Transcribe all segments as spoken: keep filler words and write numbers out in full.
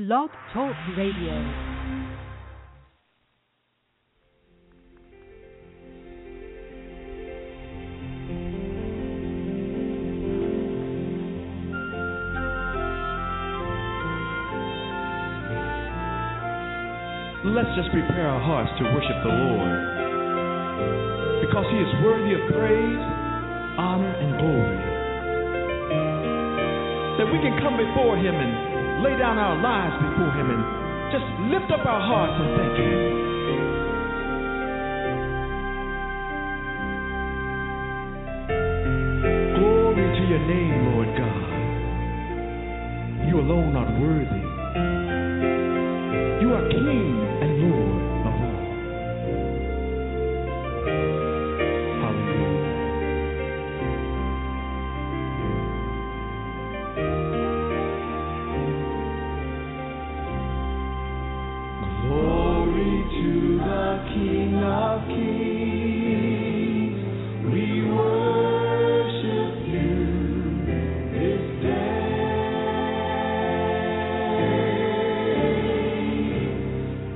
Blog Talk Radio. Let's just prepare our hearts to worship the Lord, because He is worthy of praise, honor, and glory. That we can come before Him and lay down our lives before Him and just lift up our hearts and thank Him. Glory to your name, Lord God. You alone are worthy. You are King and Lord of all. Hallelujah. Glory to the King of Kings. We worship you this day.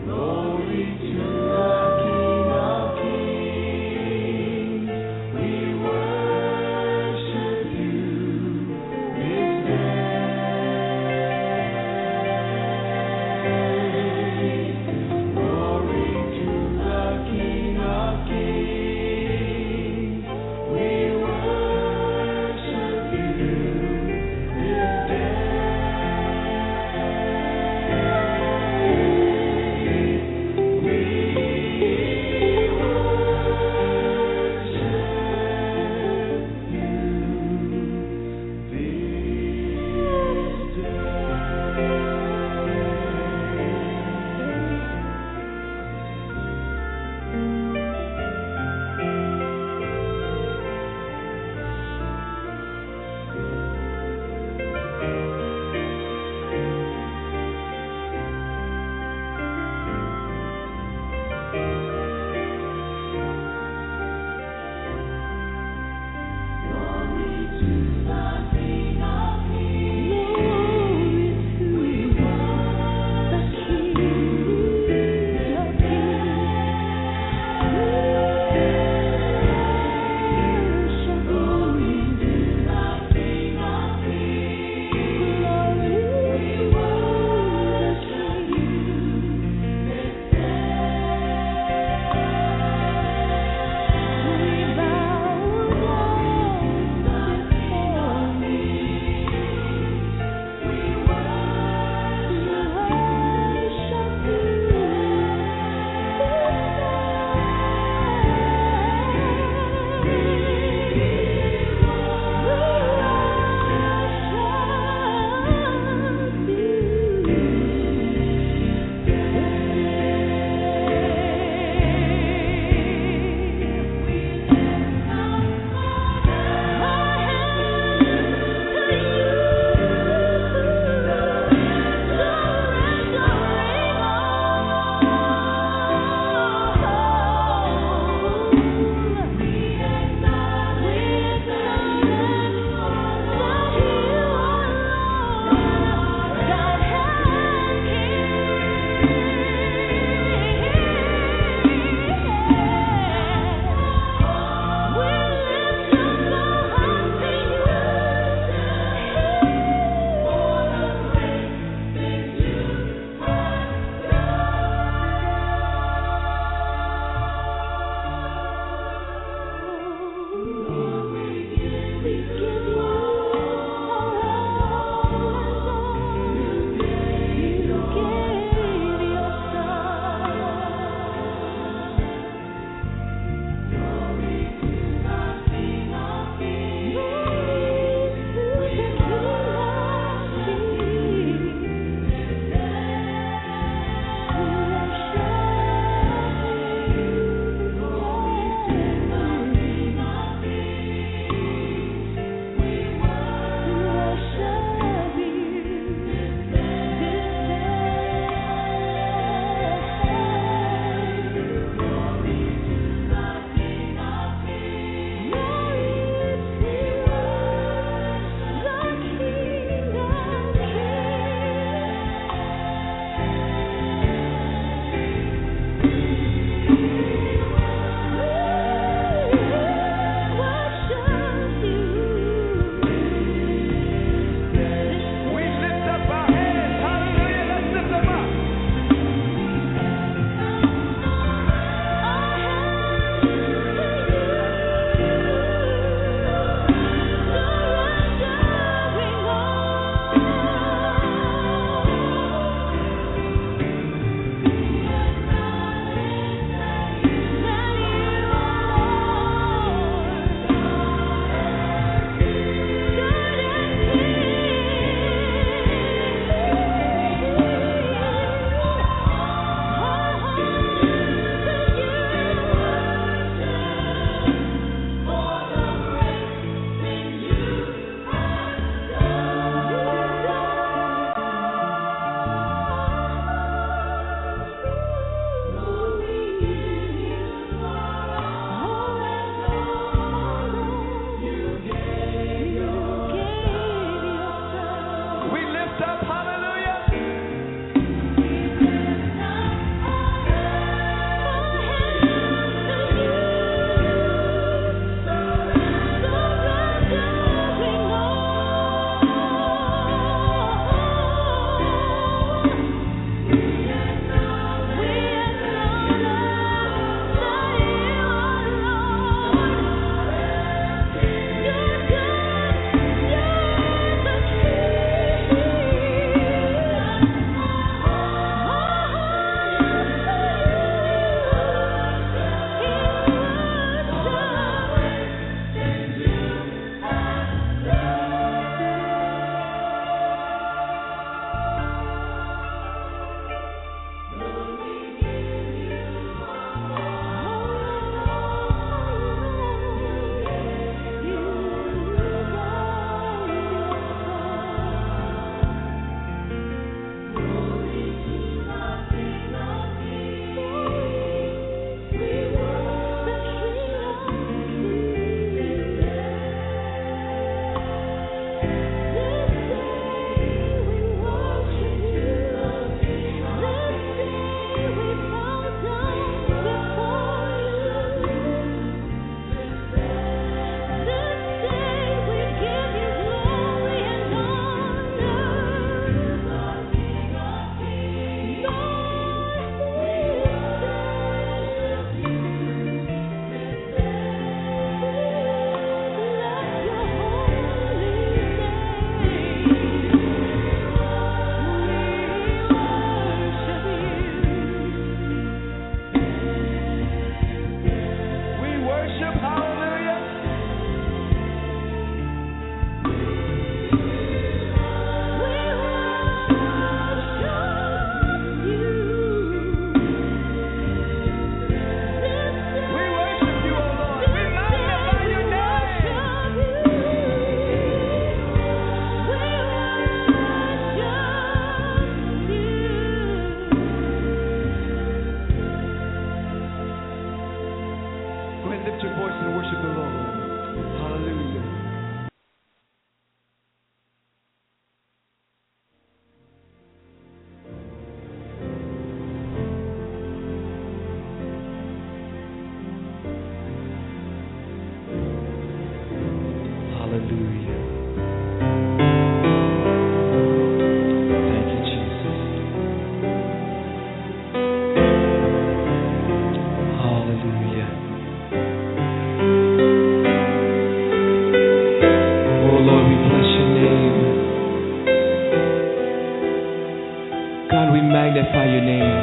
God, we magnify your name.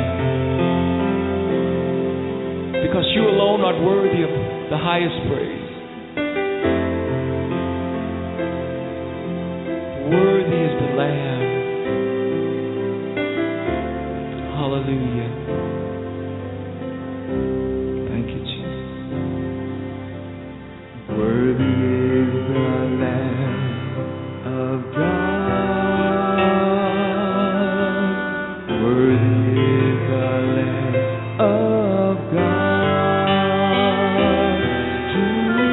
Because you alone are worthy of the highest praise. Worthy is the Lamb. Hallelujah. Thank you, Jesus. Worthy is the Lamb of God. Worthy is the Lamb of God to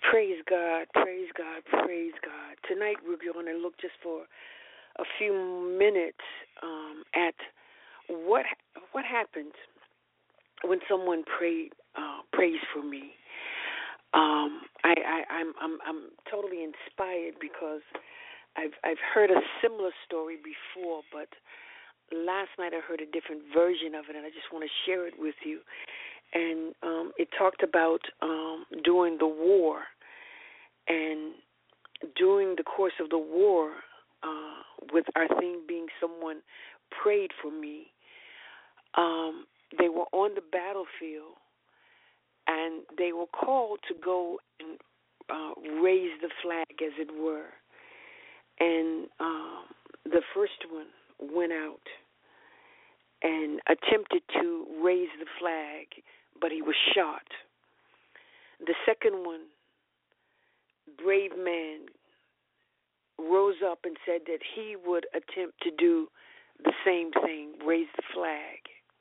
Praise God, praise God, praise God. Tonight we're going to look just for a few minutes um, at what what happens when someone prayed uh, prays for me. Um, I, I, I'm I'm I'm totally inspired because I've I've heard a similar story before, but last night I heard a different version of it, and I just want to share it with you. And um, it talked about um, during the war, and during the course of the war, uh, with our theme being someone prayed for me, um, they were on the battlefield, and they were called to go and uh, raise the flag, as it were. And um, the first one went out and attempted to raise the flag, but he was shot. The second one, brave man, rose up and said that he would attempt to do the same thing, raise the flag.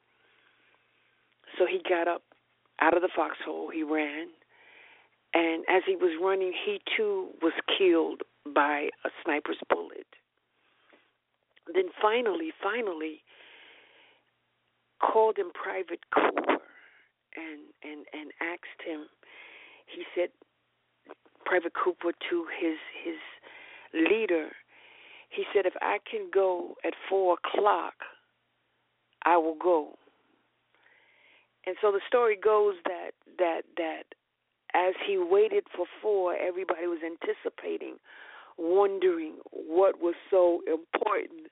So he got up out of the foxhole, he ran, and as he was running, he too was killed by a sniper's bullet. Then finally, finally, called him Private Cooper and, and, and asked him, he said, Private Cooper to his his leader, he said, if I can go at four o'clock, I will go. And so the story goes that that that as he waited for four, everybody was anticipating, wondering what was so important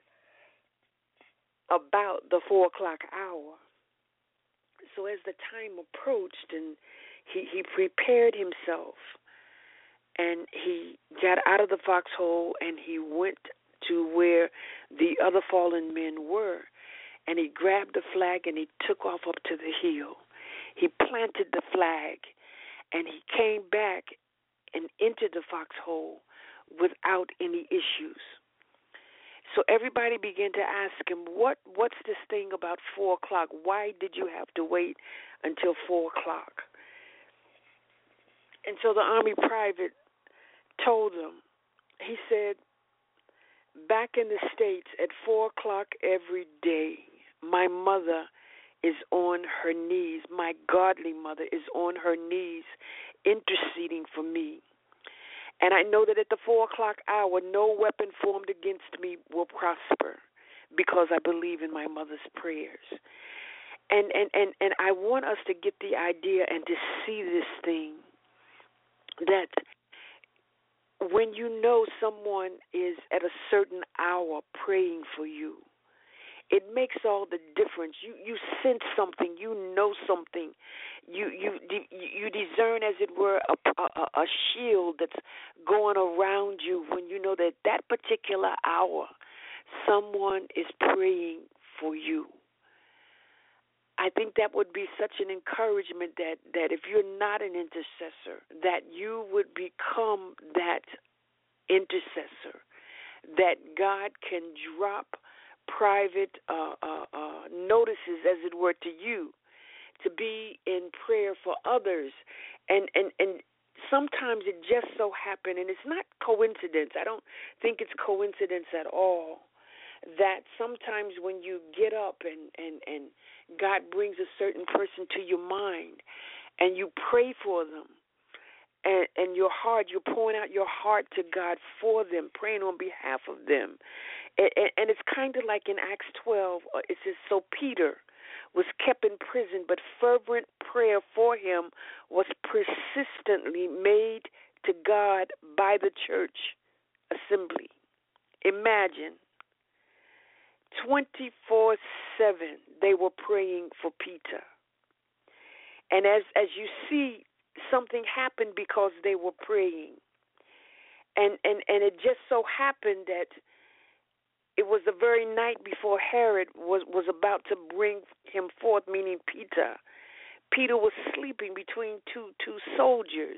about the four o'clock hour. So as the time approached, and he, he prepared himself, and he got out of the foxhole, and he went to where the other fallen men were, and he grabbed the flag, and he took off up to the hill. He planted the flag, and he came back and entered the foxhole without any issues. So everybody began to ask him, what, what's this thing about four o'clock? Why did you have to wait until four o'clock? And so the Army private told them, he said, back in the States at four o'clock every day, my mother is on her knees. My godly mother is on her knees interceding for me. And I know that at the four o'clock hour, no weapon formed against me will prosper because I believe in my mother's prayers. And, and, and, and I want us to get the idea and to see this thing, that when you know someone is at a certain hour praying for you, it makes all the difference. You you sense something, you know something, you you you discern, as it were, a, a, a shield that's going around you when you know that that particular hour someone is praying for you. I think that would be such an encouragement that, that if you're not an intercessor, that you would become that intercessor, that God can drop private uh, uh, uh, notices, as it were, to you, to be in prayer for others. And, and, and sometimes it just so happened, and it's not coincidence, I don't think it's coincidence at all, that sometimes when you get up and, and, and God brings a certain person to your mind and you pray for them, and, and your heart, you're pouring out your heart to God for them, praying on behalf of them. And, and it's kind of like in Acts twelve, it says, so Peter was kept in prison, but fervent prayer for him was persistently made to God by the church assembly. Imagine, twenty-four seven, they were praying for Peter. And as, as you see, something happened because they were praying. And, and, and it just so happened that it was the very night before Herod was, was about to bring him forth, meaning Peter. Peter was sleeping between two two soldiers,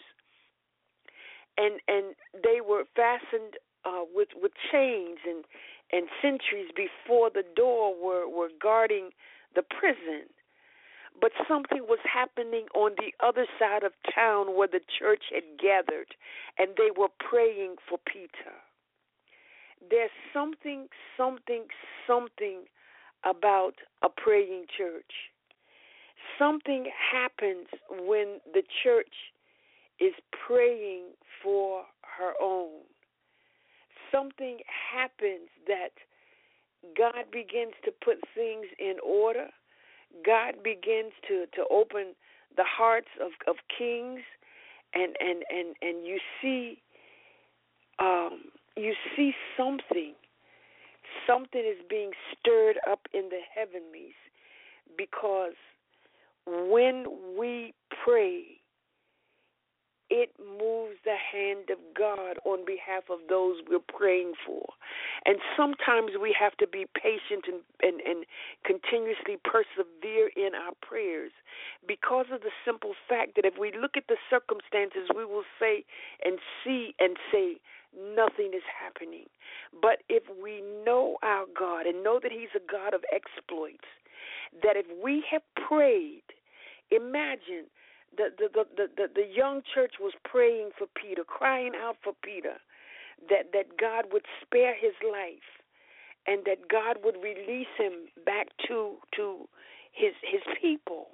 and and they were fastened uh, with with chains, and and sentries before the door were, were guarding the prison. but something was happening on the other side of town where the church had gathered, and they were praying for Peter. There's something, something, something about a praying church. Something happens when the church is praying for her own. Something happens that God begins to put things in order. God begins to, to open the hearts of, of kings, and, and, and, and you see um, you see something. Something is being stirred up in the heavenlies, because when we pray, it moves the hand of God on behalf of those we're praying for. And sometimes we have to be patient and, and, and continuously persevere in our prayers, because of the simple fact that if we look at the circumstances, we will say and see and say, nothing is happening. But if we know our God and know that He's a God of exploits, that if we have prayed, imagine The, the, the, the, the young church was praying for Peter, crying out for Peter, that, that God would spare his life and that God would release him back to to his his people.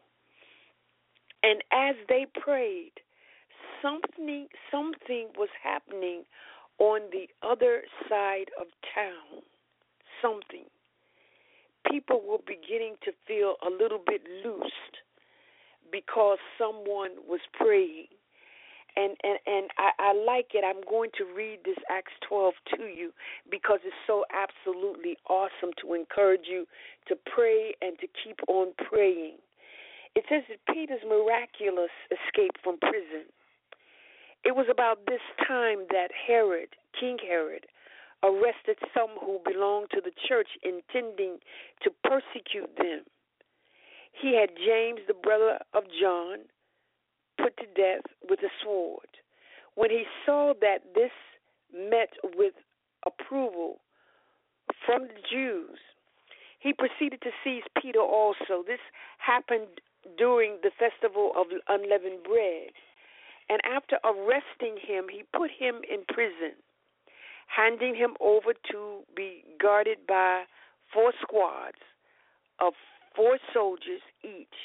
And as they prayed, something something was happening on the other side of town. Something. People were beginning to feel a little bit loosed, because someone was praying. And and, and I, I like it. I'm going to read this Acts twelve to you, because it's so absolutely awesome to encourage you to pray and to keep on praying. It says that Peter's miraculous escape from prison. It was about this time that Herod, King Herod, arrested some who belonged to the church, intending to persecute them. He had James, the brother of John, put to death with a sword. When he saw that this met with approval from the Jews, he proceeded to seize Peter also. This happened during the festival of unleavened bread. And after arresting him, he put him in prison, handing him over to be guarded by four squads of four soldiers each.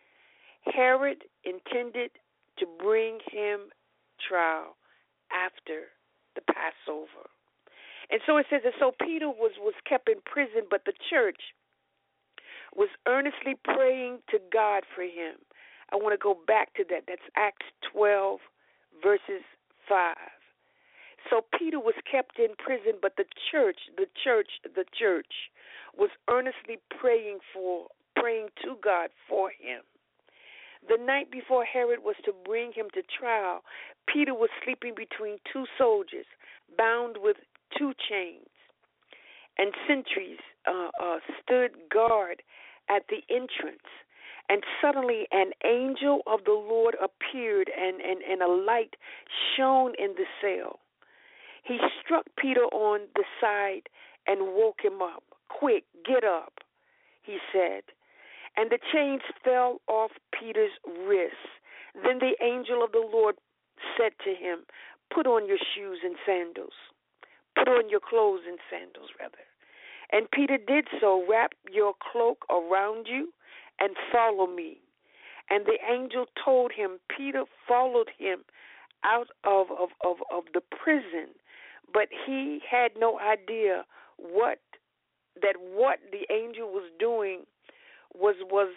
Herod intended to bring him trial after the Passover. And so it says that so Peter was, was kept in prison, but the church was earnestly praying to God for him. I want to go back to that. That's Acts twelve, verses five. So Peter was kept in prison, but the church, the church, the church was earnestly praying for praying to God for him. The night before Herod was to bring him to trial, Peter was sleeping between two soldiers, bound with two chains. And sentries uh, uh, stood guard at the entrance. And suddenly an angel of the Lord appeared, and, and, and a light shone in the cell. He struck Peter on the side and woke him up. "Quick, get up," he said. And the chains fell off Peter's wrists. Then the angel of the Lord said to him, "Put on your shoes and sandals. Put on your clothes and sandals, rather." And Peter did so. "Wrap your cloak around you and follow me." And the angel told him. Peter followed him out of, of, of, of the prison, but he had no idea what that what the angel was doing was was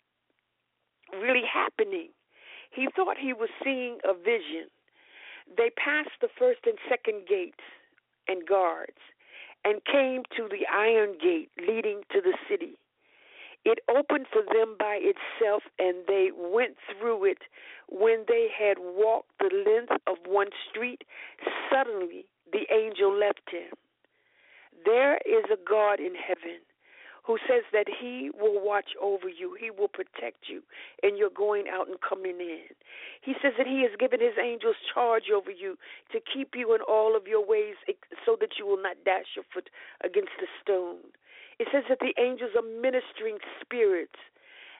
really happening. He thought he was seeing a vision. They passed the first and second gates and guards and came to the iron gate leading to the city. It opened for them by itself, and they went through it. When they had walked the length of one street, suddenly the angel left him. There is a God in heaven who says that he will watch over you. He will protect you, and you're going out and coming in. He says that he has given his angels charge over you to keep you in all of your ways so that you will not dash your foot against a stone. It says that the angels are ministering spirits,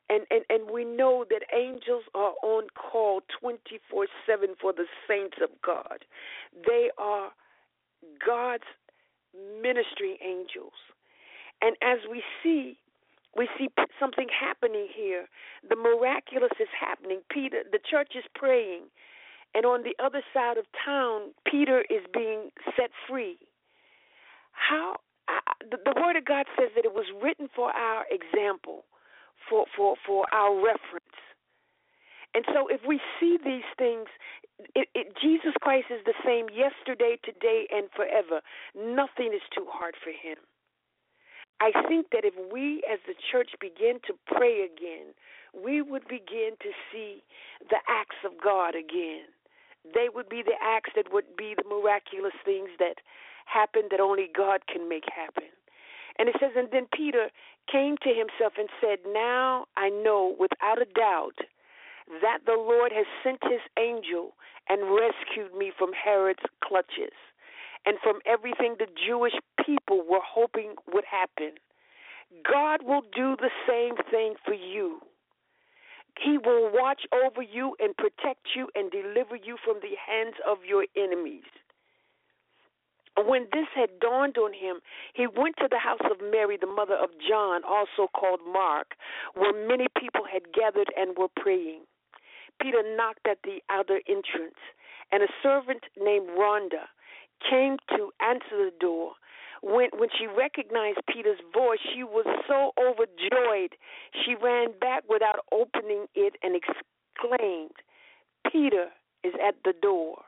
And, and, and we know that angels are on call twenty-four seven for the saints of God. They are God's ministry angels. And as we see, we see something happening here. The miraculous is happening. Peter, the church is praying. And on the other side of town, Peter is being set free. How? I, the, the Word of God says that it was written for our example, for, for, for our reference. And so if we see these things, it, it, Jesus Christ is the same yesterday, today, and forever. Nothing is too hard for him. I think that if we as the church begin to pray again, we would begin to see the acts of God again. They would be the acts that would be the miraculous things that happen that only God can make happen. And it says, and then Peter came to himself and said, now I know without a doubt that the Lord has sent his angel and rescued me from Herod's clutches and from everything the Jewish people were hoping would happen. God will do the same thing for you. He will watch over you and protect you and deliver you from the hands of your enemies. When this had dawned on him, he went to the house of Mary, the mother of John, also called Mark, where many people had gathered and were praying. Peter knocked at the outer entrance, and a servant named Rhonda came to answer the door. When, when she recognized Peter's voice, she was so overjoyed, she ran back without opening it and exclaimed, Peter is at the door.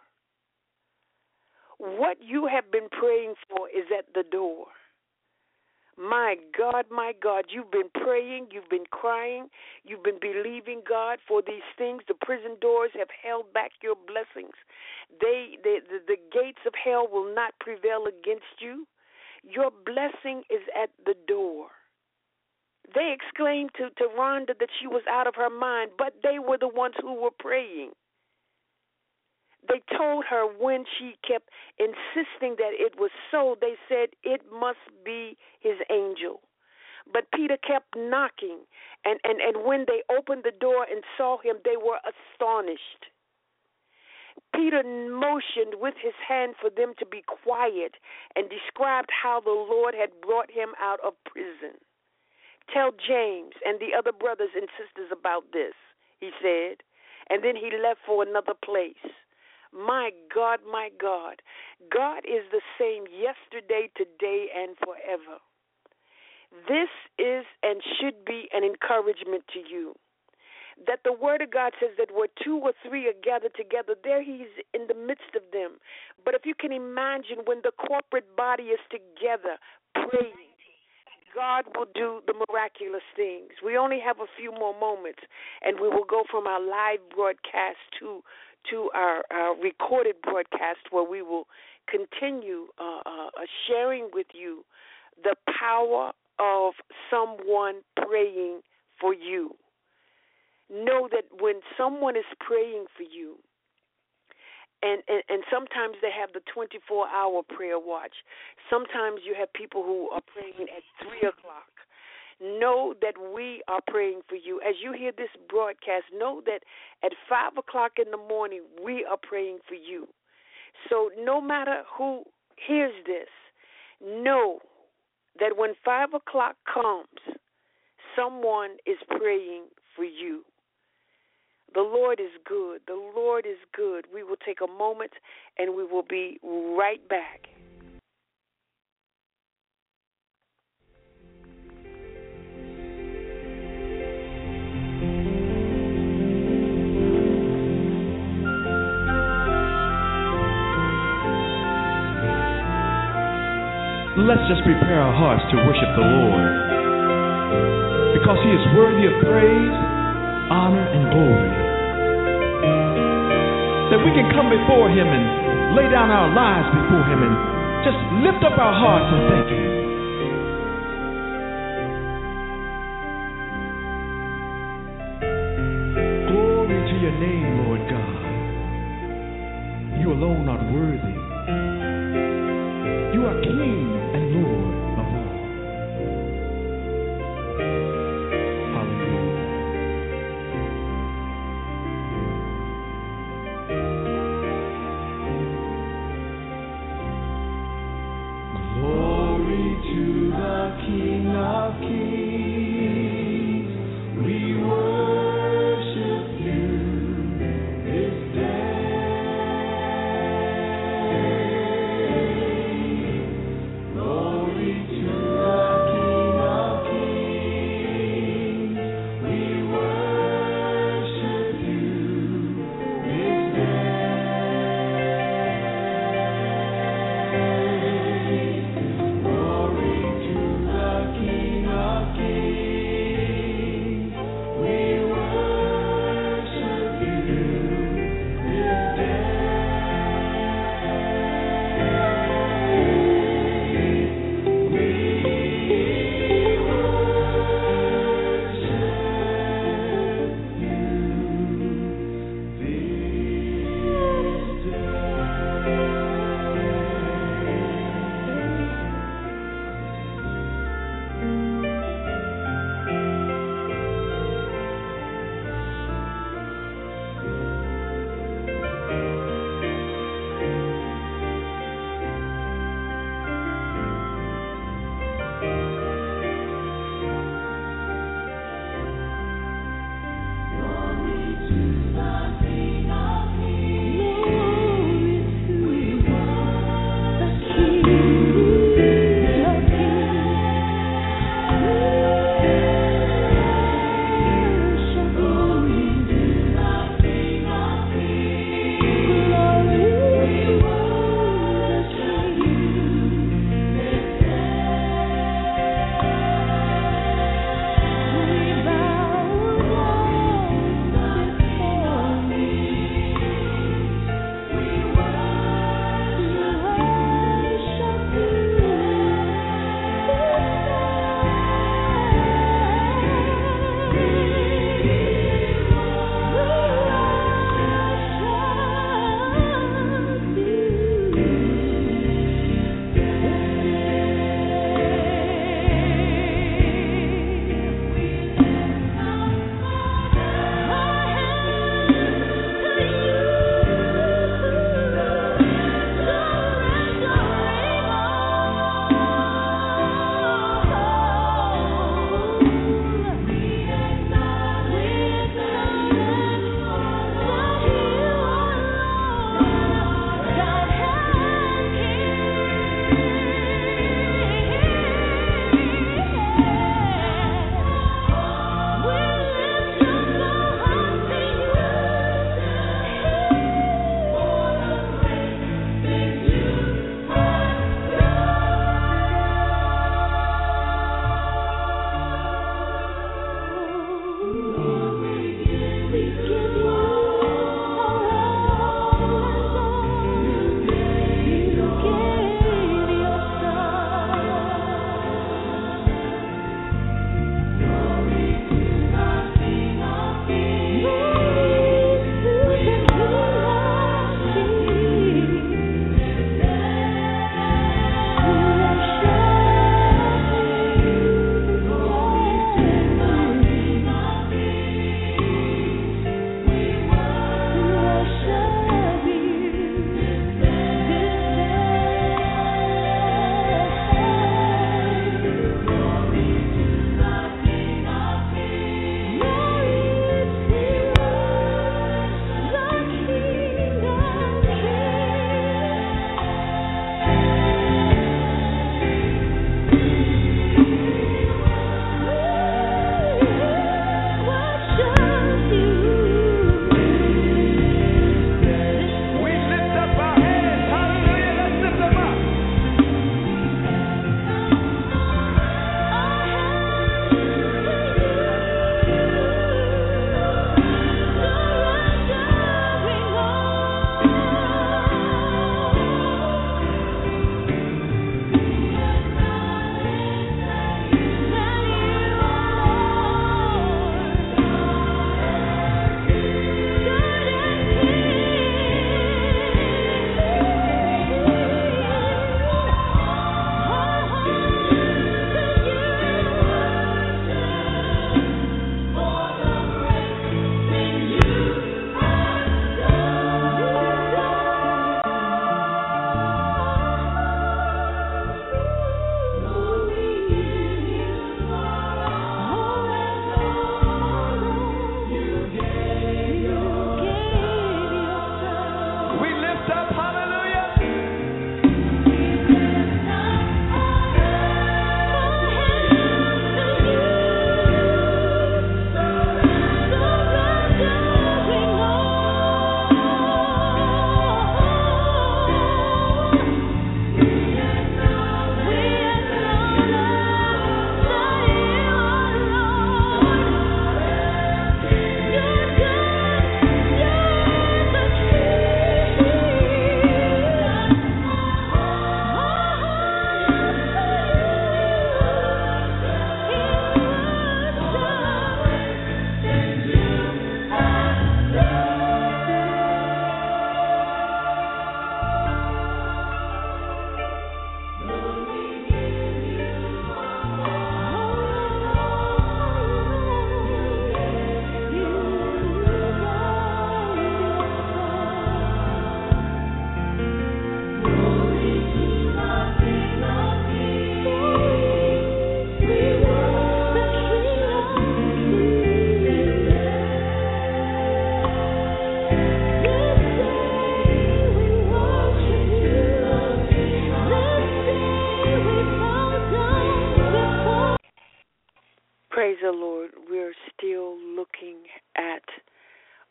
What you have been praying for is at the door. My God, my God, you've been praying, you've been crying, you've been believing God for these things. The prison doors have held back your blessings. They, they the, the gates of hell will not prevail against you. Your blessing is at the door. They exclaimed to, to Rhonda that she was out of her mind, but they were the ones who were praying. They told her when she kept insisting that it was so, they said it must be his angel. But Peter kept knocking, and, and, and when they opened the door and saw him, they were astonished. Peter motioned with his hand for them to be quiet and described how the Lord had brought him out of prison. Tell James and the other brothers and sisters about this, he said, and then he left for another place. My God, my God, God is the same yesterday, today, and forever. This is and should be an encouragement to you, that the Word of God says that where two or three are gathered together, there he's in the midst of them. But if you can imagine when the corporate body is together praying, God will do the miraculous things. We only have a few more moments, and we will go from our live broadcast to to our, our recorded broadcast, where we will continue uh, uh, sharing with you the power of someone praying for you. Know that when someone is praying for you, and, and, and sometimes they have the twenty-four hour prayer watch. Sometimes you have people who are praying at three o'clock. Know that we are praying for you. As you hear this broadcast, know that at five o'clock in the morning, we are praying for you. So no matter who hears this, know that when five o'clock comes, someone is praying for you. The Lord is good. The Lord is good. We will take a moment, and we will be right back. Let's just prepare our hearts to worship the Lord, because he is worthy of praise, honor, and glory. That we can come before him and lay down our lives before him and just lift up our hearts and thank him. Glory to your name, Lord God. You alone are worthy. You are King and Lord of all. Hallelujah.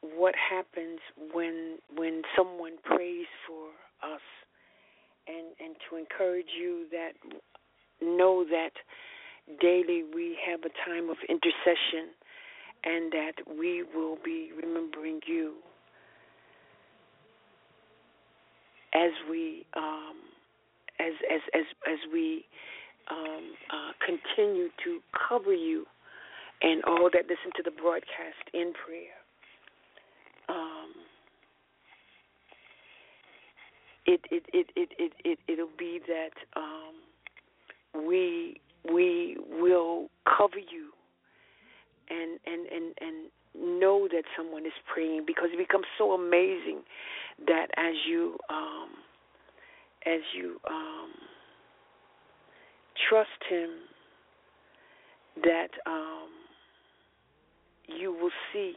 what happens when when someone prays for us, and, and to encourage you that know that daily we have a time of intercession and that we will be remembering you as we um, as as as as we um, uh, continue to cover you and all that listen to the broadcast in prayer. Um, it it it it it it it'll be that um, we we will cover you and and and and know that someone is praying, because it becomes so amazing that as you um, as you um, trust Him, that um, you will see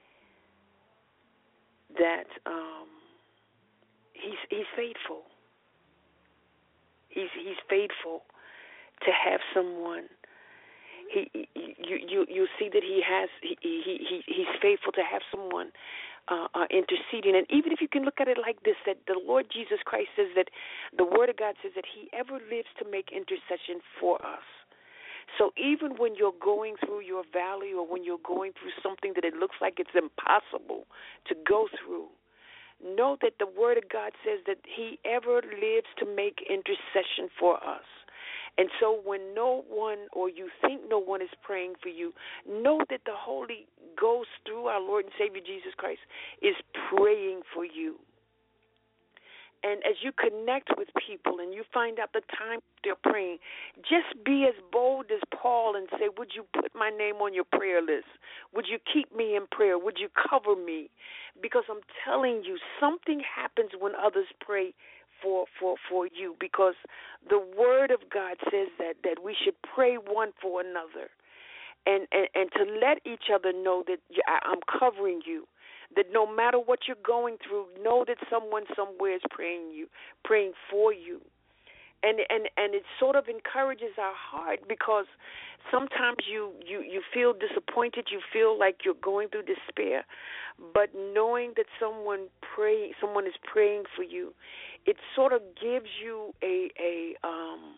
that um, he's he's faithful. He's he's faithful to have someone. He, he you you you see that he has he he, he he's faithful to have someone uh, uh, interceding. And even if you can look at it like this, that the Lord Jesus Christ says that the Word of God says that He ever lives to make intercession for us. So even when you're going through your valley, or when you're going through something that it looks like it's impossible to go through, know that the Word of God says that He ever lives to make intercession for us. And so when no one, or you think no one is praying for you, know that the Holy Ghost, through our Lord and Savior Jesus Christ, is praying for you. And as you connect with people and you find out the time they're praying, just be as bold as Paul and say, would you put my name on your prayer list? Would you keep me in prayer? Would you cover me? Because I'm telling you, something happens when others pray for for, for you, because the Word of God says that, that we should pray one for another, and, and, and to let each other know that I'm covering you. That no matter what you're going through, know that someone somewhere is praying you, praying for you. And and, and it sort of encourages our heart, because sometimes you, you, you feel disappointed, you feel like you're going through despair, but knowing that someone pray, someone is praying for you, it sort of gives you a a um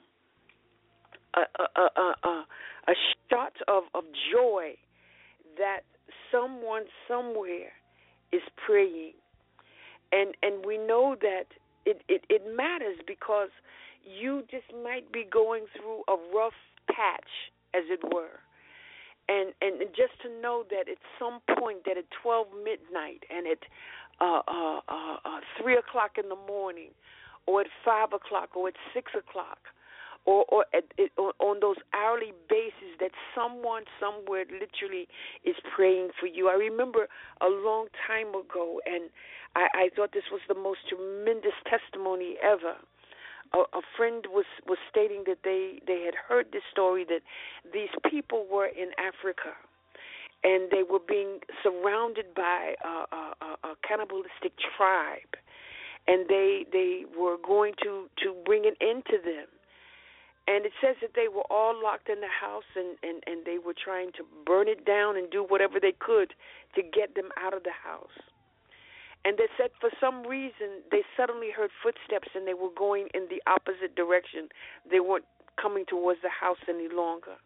a a a, a, a shot of, of joy that someone somewhere is praying. And and we know that it, it, it matters, because you just might be going through a rough patch, as it were. And and just to know that at some point, that at twelve midnight and at uh, uh, uh, uh, three o'clock in the morning, or at five o'clock, or at six o'clock, or, or at, it, on those hourly basis, that someone somewhere literally is praying for you. I remember a long time ago, and I, I thought this was the most tremendous testimony ever. A, a friend was, was stating that they, they had heard this story, that these people were in Africa, and they were being surrounded by a, a, a cannibalistic tribe, and they they were going to, to bring an end to them. And it says that they were all locked in the house, and, and, and they were trying to burn it down and do whatever they could to get them out of the house. And they said for some reason they suddenly heard footsteps, and they were going in the opposite direction. They weren't coming towards the house any longer.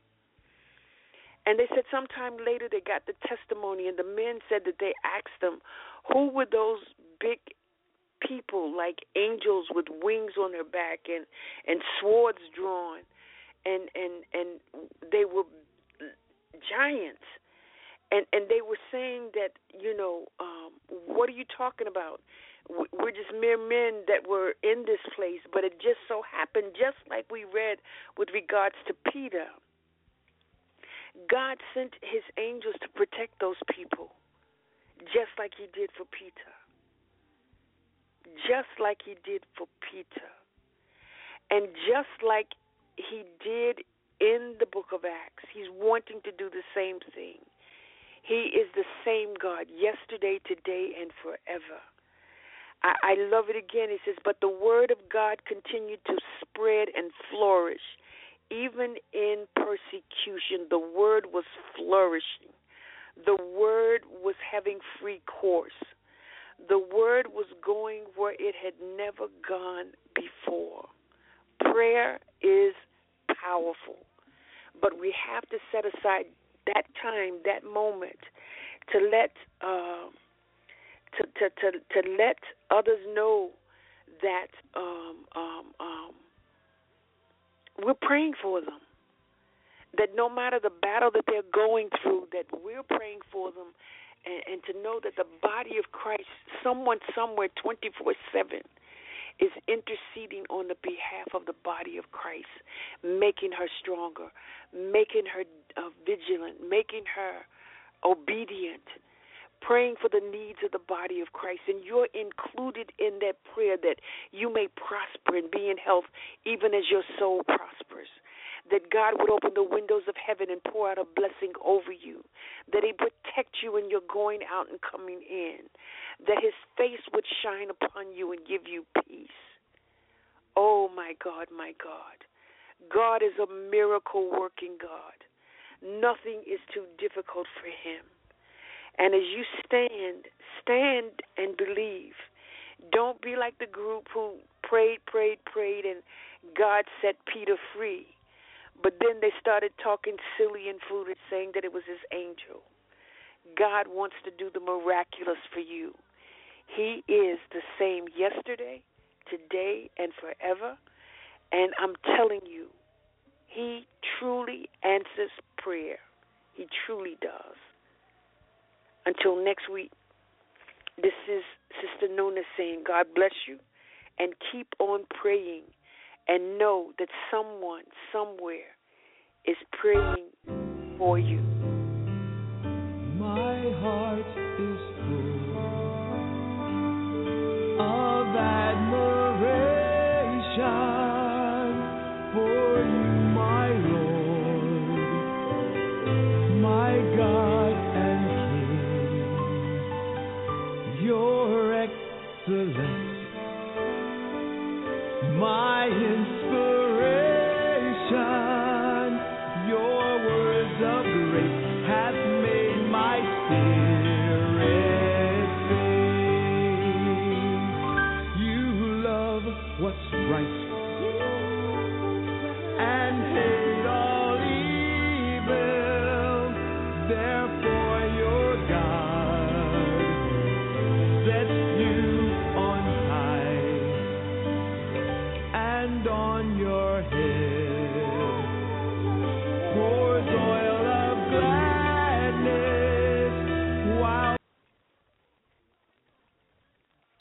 And they said sometime later they got the testimony, and the men said that they asked them, who were those big people, like angels with wings on their back and, and swords drawn, and, and, and they were giants. And and they were saying that, you know, um, what are you talking about? We're just mere men that were in this place, but it just so happened, just like we read with regards to Peter, God sent His angels to protect those people, just like He did for Peter. Just like He did for Peter. And just like He did in the book of Acts, He's wanting to do the same thing. He is the same God, yesterday, today, and forever. I, I love it again. It says, but the word of God continued to spread and flourish. Even in persecution, the word was flourishing. The word was having free course. The word was going where it had never gone before. Prayer is powerful, but we have to set aside that time, that moment, to let uh, to, to to to let others know that um, um, um, we're praying for them. That no matter the battle that they're going through, that we're praying for them, and, and to know that the body of Christ, someone somewhere twenty-four seven, is interceding on the behalf of the body of Christ, making her stronger, making her uh, vigilant, making her obedient, praying for the needs of the body of Christ. And you're included in that prayer that you may prosper and be in health even as your soul prospers. That God would open the windows of heaven and pour out a blessing over you. That he protect you when you're going out and coming in. That his face would shine upon you and give you peace. Oh, my God, my God. God is a miracle-working God. Nothing is too difficult for him. And as you stand, stand and believe. Don't be like the group who prayed, prayed, prayed, and God set Peter free. But then they started talking silly and foolish, saying that it was his angel. God wants to do the miraculous for you. He is the same yesterday, today, and forever. And I'm telling you, he truly answers prayer. He truly does. Until next week, this is Sister Nona saying, God bless you, and keep on praying, and know that someone, somewhere, is praying for you. My heart is full of admiration for you, my Lord, my God and King. Your excellence, my inspiration.